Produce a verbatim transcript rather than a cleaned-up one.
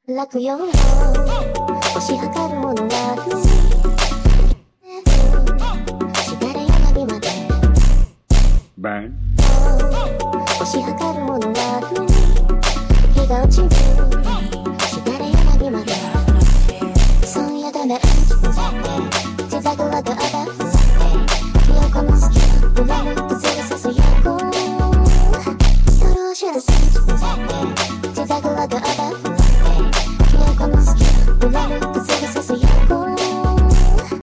落葉を推し量るものはしだれ柳まで推し量るものは日が落ちるしだれ柳までそうやだな自ザグワがあだ記憶の隙間裏の崩れさすやこうよろしゅう